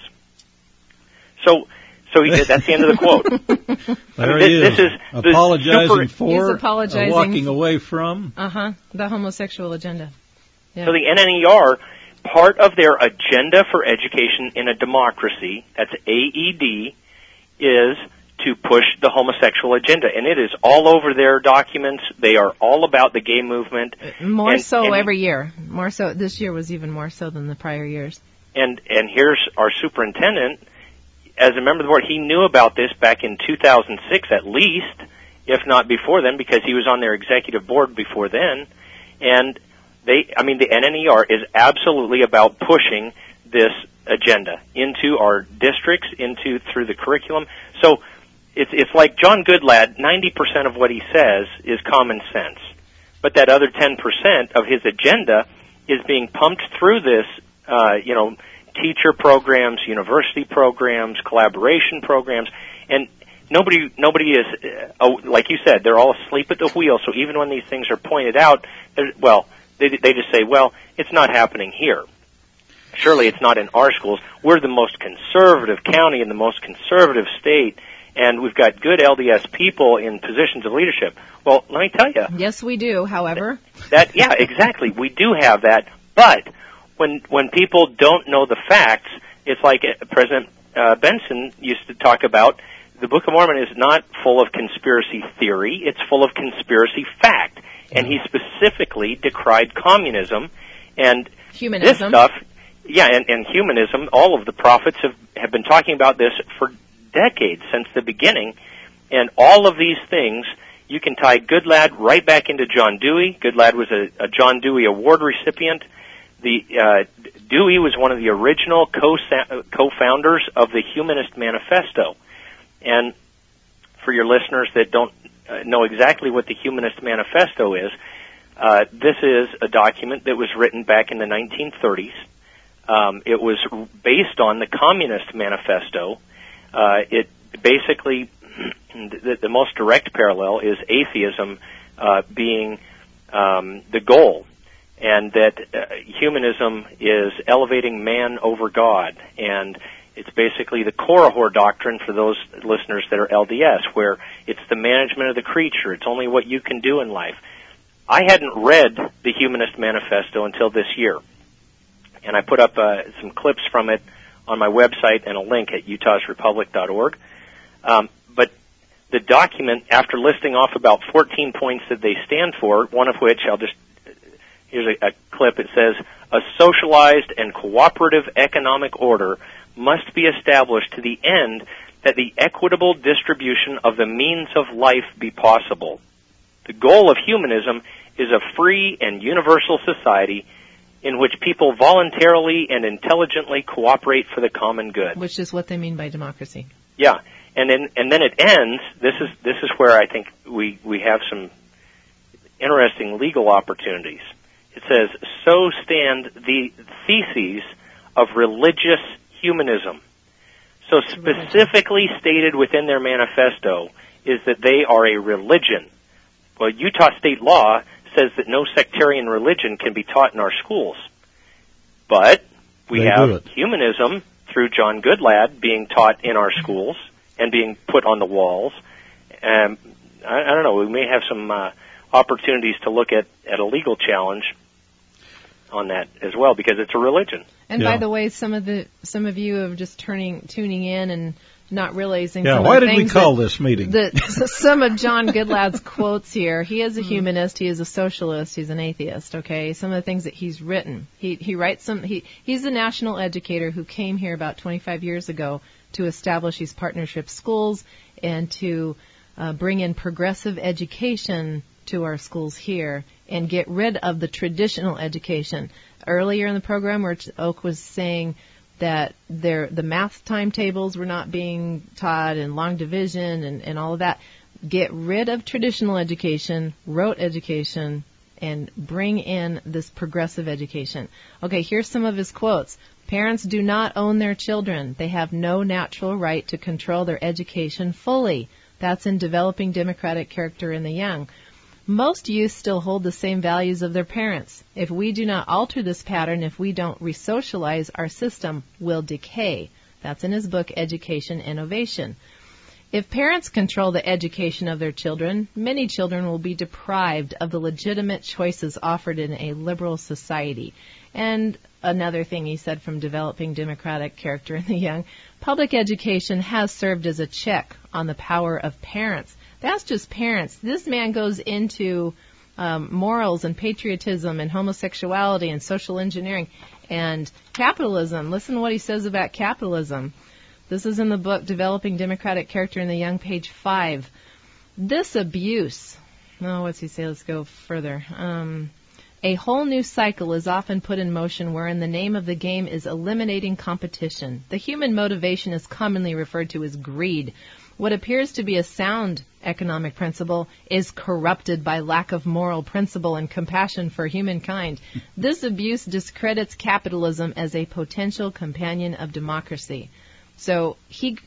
So that's the end of the quote. There he is, this is apologizing for, He's apologizing walking away from. The homosexual agenda. Yeah. So the NNER, part of their agenda for education in a democracy, that's AED, is to push the homosexual agenda. And it is all over their documents. They are all about the gay movement. More so every year. More so. This year was even more so than the prior years. And here's our superintendent. As a member of the board, he knew about this back in 2006 at least, if not before then, because he was on their executive board before then. And the NNER is absolutely about pushing this agenda into our districts, through the curriculum. So it's like John Goodlad, 90% of what he says is common sense. But that other 10% of his agenda is being pumped through this, teacher programs, university programs, collaboration programs, and nobody is, like you said, they're all asleep at the wheel. So even when these things are pointed out, they just say, well, it's not happening here. Surely it's not in our schools. We're the most conservative county and the most conservative state, and we've got good LDS people in positions of leadership. Well, let me tell you. Yes, we do, however. Yeah, exactly. We do have that, but when people don't know the facts, it's like President Benson used to talk about, the Book of Mormon is not full of conspiracy theory, it's full of conspiracy fact. And he specifically decried communism and humanism. This stuff. Yeah, and humanism. All of the prophets have been talking about this for decades, since the beginning. And all of these things, you can tie Goodlad right back into John Dewey. Goodlad was a John Dewey Award recipient. Dewey was one of the original co-founders of the Humanist Manifesto. And for your listeners that don't know exactly what the Humanist Manifesto is, this is a document that was written back in the 1930s. It was based on the Communist Manifesto. It basically, the most direct parallel is atheism being the goal, and that humanism is elevating man over God. And it's basically the Korihor doctrine for those listeners that are LDS, where it's the management of the creature. It's only what you can do in life. I hadn't read the Humanist Manifesto until this year, and I put up some clips from it on my website and a link at utahsrepublic.org. But the document, after listing off about 14 points that they stand for, one of which here's a clip. It says, a socialized and cooperative economic order must be established to the end that the equitable distribution of the means of life be possible. The goal of humanism is a free and universal society in which people voluntarily and intelligently cooperate for the common good. Which is what they mean by democracy. Yeah, and then it ends. This is where I think we have some interesting legal opportunities. It says, so stand the theses of religious humanism. So specifically stated within their manifesto is that they are a religion. Well, Utah state law says that no sectarian religion can be taught in our schools. But we have humanism through John Goodlad being taught in our schools and being put on the walls. I don't know, we may have some opportunities to look at a legal challenge on that as well, because it's a religion. And by the way, some of you are just tuning in and not realizing. Yeah, why did we call this meeting? Some of John Goodlad's quotes here. He is a humanist. He is a socialist. He's an atheist. Okay, some of the things that he's written. He writes some. He's a national educator who came here about 25 years ago to establish these partnership schools and to bring in progressive education to our schools here and get rid of the traditional education. Earlier in the program, where Oak was saying that the math timetables were not being taught and long division and all of that. Get rid of traditional education, rote education, and bring in this progressive education. Okay, here's some of his quotes. Parents do not own their children. They have no natural right to control their education fully. That's in Developing Democratic Character in the Young. Most youth still hold the same values of their parents. If we do not alter this pattern, if we don't resocialize, our system will decay. That's in his book, Education Innovation. If parents control the education of their children, many children will be deprived of the legitimate choices offered in a liberal society. And another thing he said from Developing Democratic Character in the Young, public education has served as a check on the power of parents. That's just parents. This man goes into morals and patriotism and homosexuality and social engineering and capitalism. Listen to what he says about capitalism. This is in the book, Developing Democratic Character in the Young, page 5. This abuse, what's he say? Let's go further. A whole new cycle is often put in motion wherein the name of the game is eliminating competition. The human motivation is commonly referred to as greed. What appears to be a sound economic principle is corrupted by lack of moral principle and compassion for humankind. This abuse discredits capitalism as a potential companion of democracy. So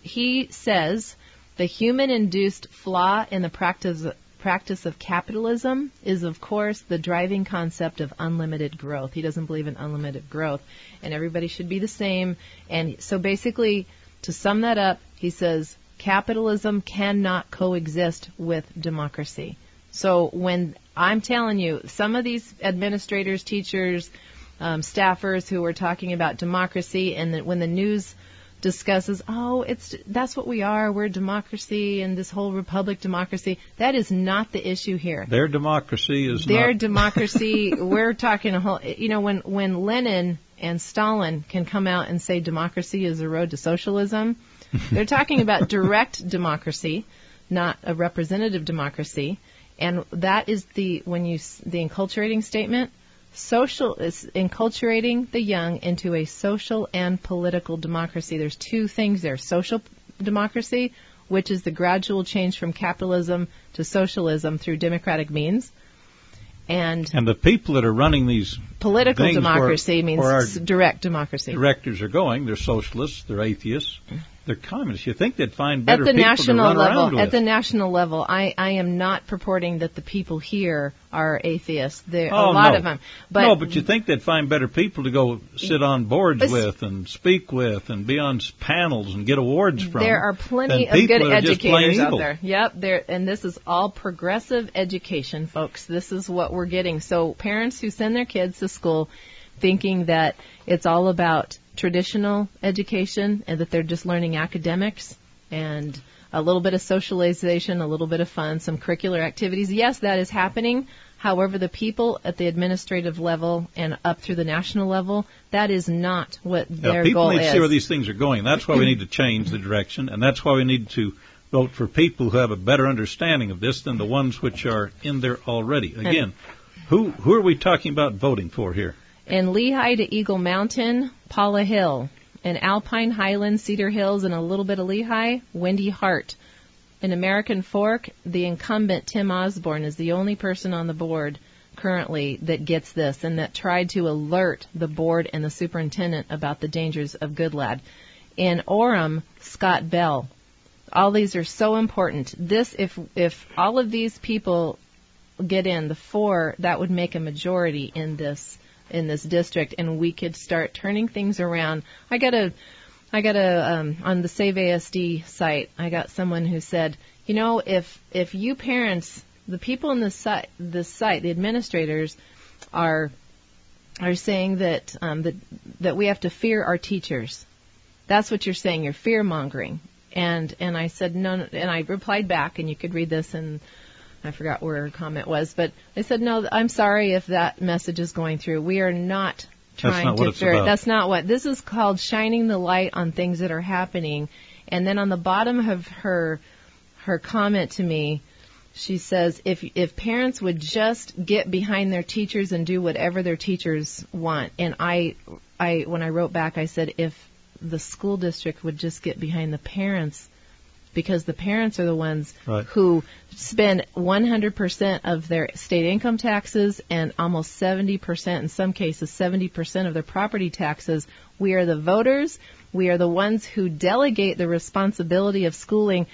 he says the human-induced flaw in the practice of capitalism is, of course, the driving concept of unlimited growth. He doesn't believe in unlimited growth, and everybody should be the same. And so basically, to sum that up, he says capitalism cannot coexist with democracy. So when I'm telling you, some of these administrators, teachers, staffers who are talking about democracy, and when the news discusses, that's what we are, we're democracy and this whole republic democracy. That is not the issue here. Their democracy is their not. democracy. We're talking a whole, when Lenin and Stalin can come out and say democracy is a road to socialism, they're talking about direct democracy, not a representative democracy. And that is the enculturating statement. Social is enculturating the young into a social and political democracy. There's two things there. Social democracy, which is the gradual change from capitalism to socialism through democratic means. And the people that are running these political democracy means direct democracy. Directors are going. They're socialists. They're atheists. They're communists. You think they'd find better at the people national to run level, around with. At the national level, I am not purporting that the people here are atheists. A lot of them. But you think they'd find better people to go sit on boards with and speak with and be on panels and get awards from. There are plenty of good educators out there. Yep, and this is all progressive education, folks. This is what we're getting. So parents who send their kids to school thinking that it's all about traditional education and that they're just learning academics and a little bit of socialization, a little bit of fun, some curricular activities. Yes, that is happening. However, the people at the administrative level and up through the national level, that is not what their goal is. People need to see where these things are going. That's why we need to change the direction, and that's why we need to vote for people who have a better understanding of this than the ones which are in there already. Again, who are we talking about voting for here? In Lehigh to Eagle Mountain, Paula Hill. In Alpine Highlands, Cedar Hills, and a little bit of Lehigh, Wendy Hart. In American Fork, the incumbent Tim Osborne is the only person on the board currently that gets this and that tried to alert the board and the superintendent about the dangers of Goodlad. In Orem, Scott Bell. All these are so important. If all of these people get in, the four, that would make a majority in this district, and we could start turning things around. I got a on the Save ASD site, I got someone who said, if you parents, the people in this site, the administrators are saying that that we have to fear our teachers. That's what you're saying. You're fear mongering. And I said no, and I replied back, and you could read this and I forgot where her comment was, but I said, no, I'm sorry if that message is going through. We are not trying to fear. That's not what. This is called shining the light on things that are happening. And then on the bottom of her comment to me, she says, if parents would just get behind their teachers and do whatever their teachers want. And I when I wrote back, I said, if the school district would just get behind the parents, because the parents are the ones who spend 100% of their state income taxes and almost 70%, in some cases 70% of their property taxes. We are the voters. We are the ones who delegate the responsibility of schooling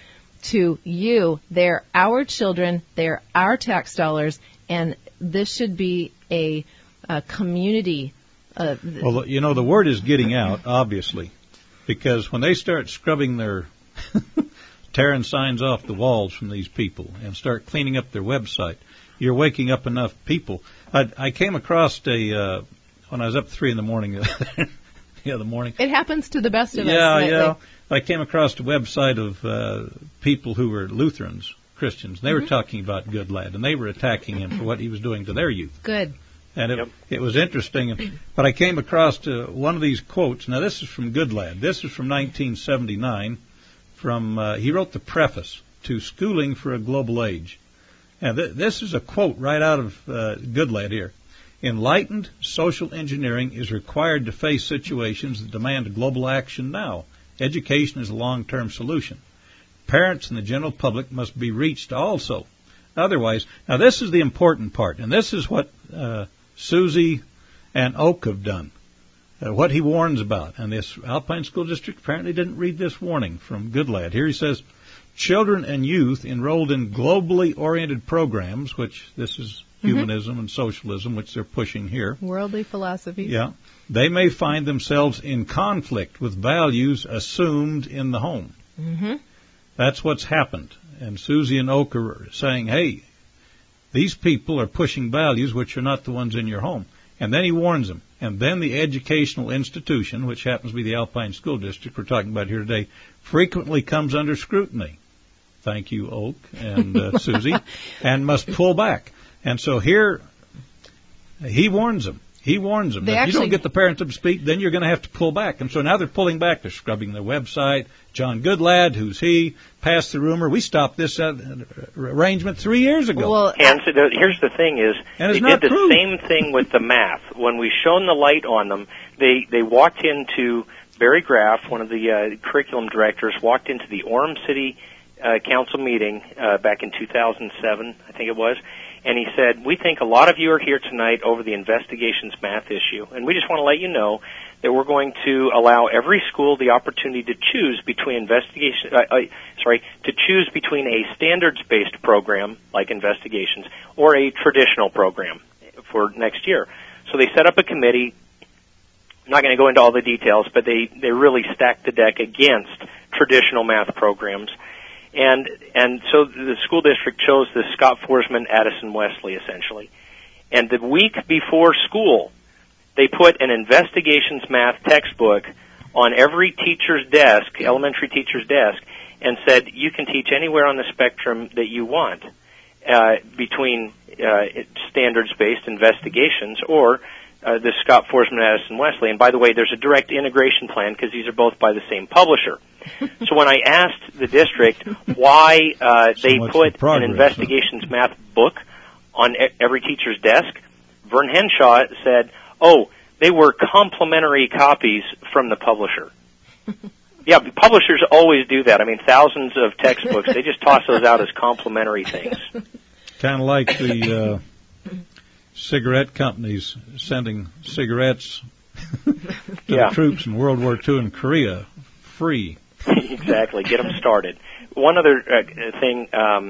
to you. They're our children. They're our tax dollars. And this should be a community. Well, you know, the word is getting out, obviously, because when they start scrubbing their tearing signs off the walls from these people and start cleaning up their website, you're waking up enough people. I came across when I was up 3 a.m. the other morning. It happens to the best of us. Yeah. I came across a website of people who were Lutherans, Christians. They were talking about Goodlad, and they were attacking him for what he was doing to their youth. Good. And it was interesting. But I came across one of these quotes. Now, this is from Goodlad. This is from 1979. He wrote the preface to Schooling for a Global Age. And this is a quote right out of Goodlad here. Enlightened social engineering is required to face situations that demand global action now. Education is a long-term solution. Parents and the general public must be reached also. Otherwise, now this is the important part, and this is what Susie and Oak have done, what he warns about. And this Alpine School District apparently didn't read this warning from Goodlad. Here he says, children and youth enrolled in globally oriented programs, which this is humanism and socialism, which they're pushing here. Worldly philosophy. Yeah. They may find themselves in conflict with values assumed in the home. Mm-hmm. That's what's happened. And Susie and Oak are saying, hey, these people are pushing values which are not the ones in your home. And then he warns them. And then the educational institution, which happens to be the Alpine School District we're talking about here today, frequently comes under scrutiny. Thank you, Oak and Susie, and must pull back. And so here, he warns them. He warns them that if you don't get the parents up to speak, then you're going to have to pull back. And so now they're pulling back. They're scrubbing their website. John Goodlad, who's he, passed the rumor. We stopped this arrangement 3 years ago. Well, and so here's the thing is, they did the same thing with the math. When we shone the light on them, they walked into, Barry Graff, one of the curriculum directors, walked into the Orem City council meeting back in 2007, I think it was, and he said, we think a lot of you are here tonight over the investigations math issue, and we just want to let you know that we're going to allow every school the opportunity to choose between to choose between a standards-based program like investigations or a traditional program for next year. So they set up a committee. I'm not going to go into all the details, but they really stacked the deck against traditional math programs. And so the school district chose the Scott Forsman Addison Wesley, essentially. And the week before school, they put an investigations math textbook on every teacher's desk, elementary teacher's desk, and said, you can teach anywhere on the spectrum that you want, between standards-based investigations or the Scott Forsman Addison Wesley. And by the way, there's a direct integration plan because these are both by the same publisher. So when I asked the district why they put an investigations math book on every teacher's desk, Vern Henshaw said, oh, they were complimentary copies from the publisher. Yeah, publishers always do that. I mean, thousands of textbooks, they just toss those out as complimentary things. Kind of like the cigarette companies sending cigarettes to the troops in World War II in Korea free. Exactly. Get them started. One other thing,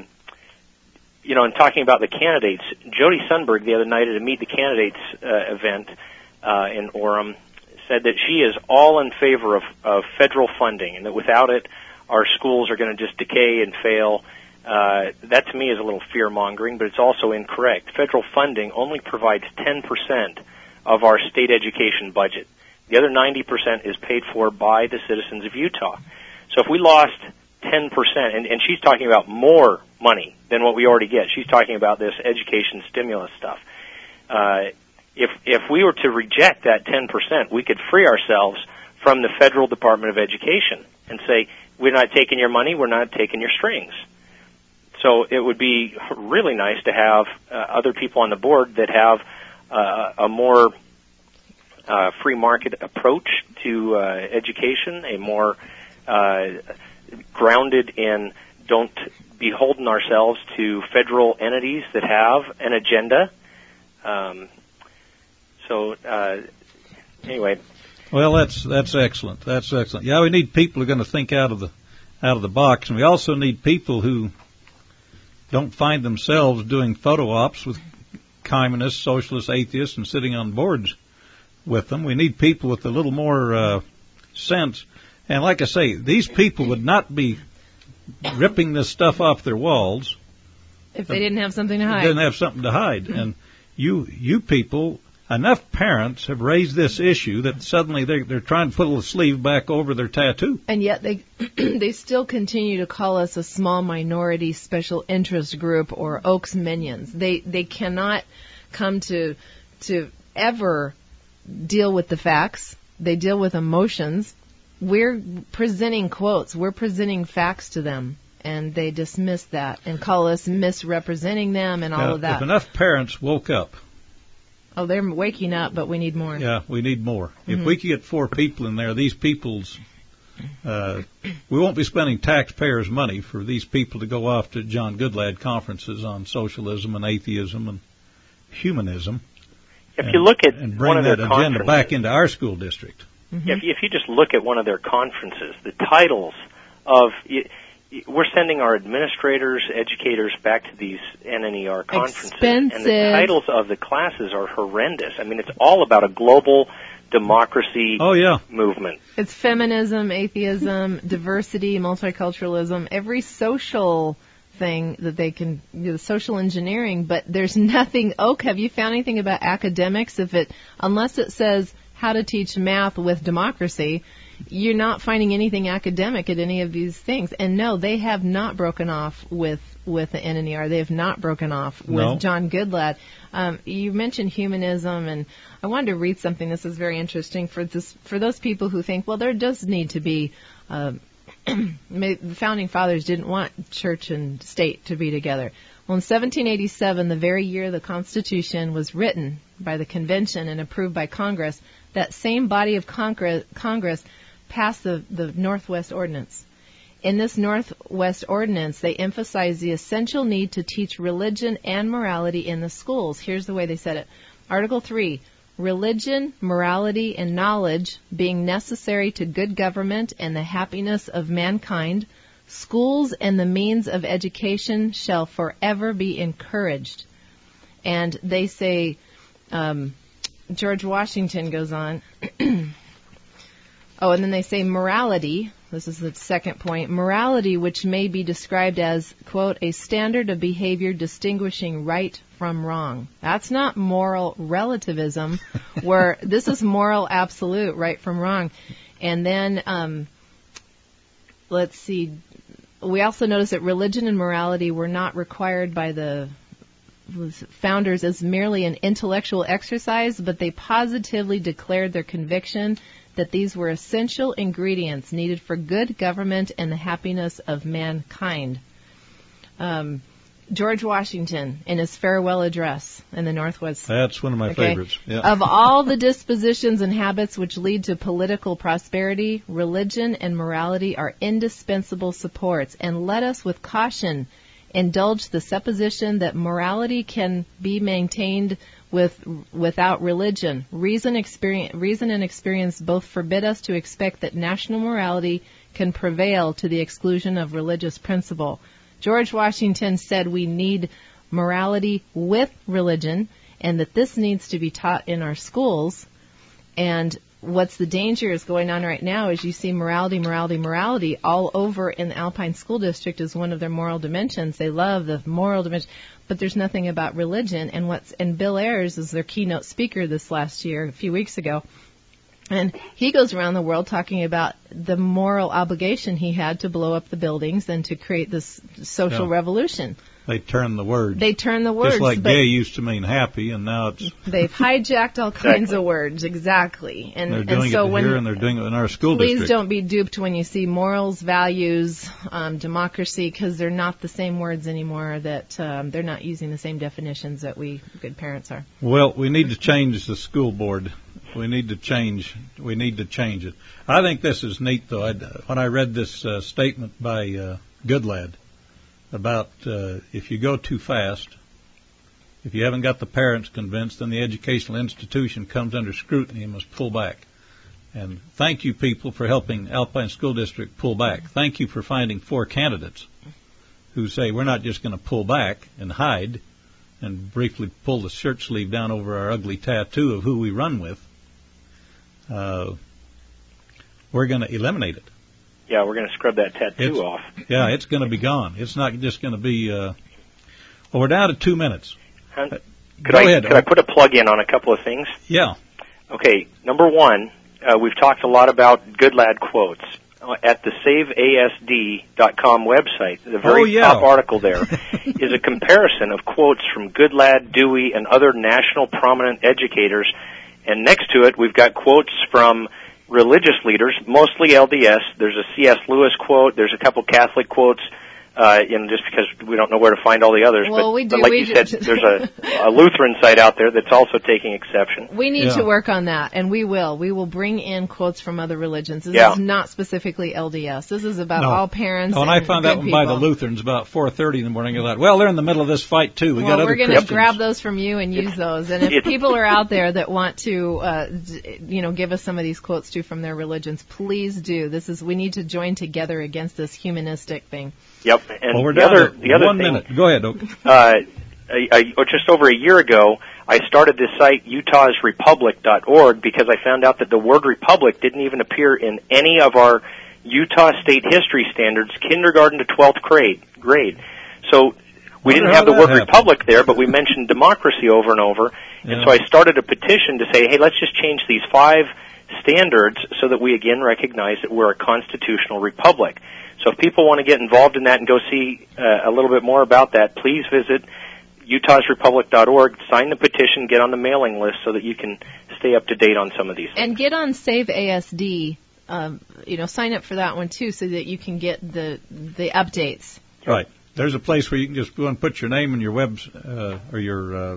in talking about the candidates, Jody Sundberg the other night at a Meet the Candidates event in Orem said that she is all in favor of federal funding and that without it, our schools are going to just decay and fail. That to me is a little fear-mongering, but it's also incorrect. Federal funding only provides 10% of our state education budget. The other 90% is paid for by the citizens of Utah. So if we lost 10%, and she's talking about more money than what we already get. She's talking about this education stimulus stuff. If we were to reject that 10%, we could free ourselves from the Federal Department of Education and say, we're not taking your money, we're not taking your strings. So it would be really nice to have other people on the board that have a more free market approach to education, a more grounded in don't beholden ourselves to federal entities that have an agenda. Anyway. Well, that's excellent. That's excellent. Yeah, we need people who are going to think out of out of the box. And we also need people who don't find themselves doing photo ops with communists, socialists, atheists, and sitting on boards with them. We need people with a little more sense. And like I say, these people would not be ripping this stuff off their walls if they didn't have something to hide. Didn't have something to hide. And you people, enough parents have raised this issue that suddenly they're trying to put a sleeve back over their tattoo. And yet they they still continue to call us a small minority special interest group or Oaks minions. They cannot come to ever deal with the facts. They deal with emotions. We're presenting quotes. We're presenting facts to them. And they dismiss that and call us misrepresenting them and all of that. If enough parents woke up. Oh, they're waking up, but we need more. Yeah, we need more. Mm-hmm. If we could get 4 people in there, these people's, we won't be spending taxpayers' money for these people to go off to John Goodlad conferences on socialism and atheism and humanism. If you look at and bring that agenda back into our school district. Mm-hmm. If you just look at one of their conferences, the titles of we're sending our administrators, educators back to these NNER conferences, Expensive. And the titles of the classes are horrendous. I mean, it's all about a global democracy movement. It's feminism, atheism, diversity, multiculturalism, every social thing that they can do, social engineering, but there's nothing. Oak, have you found anything about academics? Unless it says how to teach math with democracy, you're not finding anything academic at any of these things. And no, they have not broken off with the NNER. They have not broken off with John Goodlad. You mentioned humanism, and I wanted to read something. This is very interesting for those people who think, well, there does need to be. The Founding Fathers didn't want church and state to be together. Well, in 1787, the very year the Constitution was written by the Convention and approved by Congress, that same body of Congress passed the Northwest Ordinance. In this Northwest Ordinance, they emphasized the essential need to teach religion and morality in the schools. Here's the way they said it. Article 3, religion, morality, and knowledge being necessary to good government and the happiness of mankind, schools and the means of education shall forever be encouraged. And they say, George Washington goes on, and then they say morality, this is the second point, morality which may be described as, quote, a standard of behavior distinguishing right from wrong. That's not moral relativism, where this is moral absolute, right from wrong. And then, let's see, we also notice that religion and morality were not required by the founders as merely an intellectual exercise, but they positively declared their conviction that these were essential ingredients needed for good government and the happiness of mankind. George Washington, in his farewell address in the Northwest. That's one of my favorites. Yeah. Of all the dispositions and habits which lead to political prosperity, religion and morality are indispensable supports, and let us with caution indulge the supposition that morality can be maintained without religion. Reason and experience both forbid us to expect that national morality can prevail to the exclusion of religious principle. George Washington said we need morality with religion, and that this needs to be taught in our schools. And what's the danger is going on right now is you see morality all over in the Alpine School District as one of their moral dimensions. They love the moral dimension, but there's nothing about religion. And Bill Ayers is their keynote speaker this last year, a few weeks ago. And he goes around the world talking about the moral obligation he had to blow up the buildings and to create this social revolution. They turn the words. Just like gay used to mean happy, and now it's... They've hijacked all kinds of words, exactly. And they're doing so it here, and they're doing it in our school district. Please don't be duped when you see morals, values, democracy, because they're not the same words anymore, that they're not using the same definitions that we good parents are. Well, we need to change the school board. We need to change it. I think this is neat, though. When I read this statement by Goodlad, about if you go too fast, if you haven't got the parents convinced, then the educational institution comes under scrutiny and must pull back. And thank you, people, for helping Alpine School District pull back. Thank you for finding 4 candidates who say we're not just going to pull back and hide and briefly pull the shirt sleeve down over our ugly tattoo of who we run with. We're going to eliminate it. Yeah, we're going to scrub that tattoo off. Yeah, it's going to be gone. It's not just going to be... well, we're down to 2 minutes. Could I put a plug in on a couple of things? Yeah. Okay, number one, we've talked a lot about Good Lad quotes. At the SaveASD.com website, the very top article there is a comparison of quotes from Good Lad, Dewey, and other national prominent educators. And next to it, we've got quotes from religious leaders, mostly LDS. There's a C.S. Lewis quote. There's a couple Catholic quotes. Just because we don't know where to find all the others. Well, but like you said, there's a Lutheran site out there that's also taking exception. We need to work on that, and we will. We will bring in quotes from other religions. This is not specifically LDS. This is about all parents. And I found that one by the Lutherans about 4:30 in the morning. Well, they're in the middle of this fight too. We're going to grab those from you and use those. And if people are out there that want to, give us some of these quotes too from their religions, please do. We need to join together against this humanistic thing. Yep, and we're the other 1 minute. Go ahead, Oak. Just over a year ago, I started this site, utahsrepublic.org, because I found out that the word republic didn't even appear in any of our Utah State history standards, kindergarten to 12th grade. So we didn't have the word republic there, but we mentioned democracy over and over. Yeah. And so I started a petition to say, hey, let's just change these 5 standards so that we again recognize that we're a constitutional republic. So if people want to get involved in that and go see a little bit more about that, please visit utahsrepublic.org, sign the petition, get on the mailing list so that you can stay up to date on some of these things. And get on Save ASD, sign up for that one too so that you can get the updates. Right. There's a place where you can just go and put your name and your or your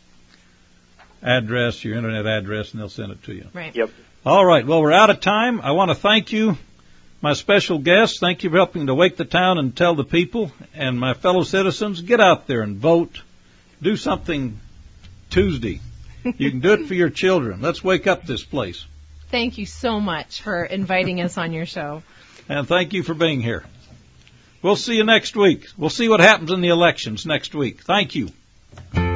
address, your internet address, and they'll send it to you. Right. Yep. All right. Well, we're out of time. I want to thank you, my special guests. Thank you for helping to wake the town and tell the people. And my fellow citizens, get out there and vote. Do something Tuesday. You can do it for your children. Let's wake up this place. Thank you so much for inviting us on your show. And thank you for being here. We'll see you next week. We'll see what happens in the elections next week. Thank you.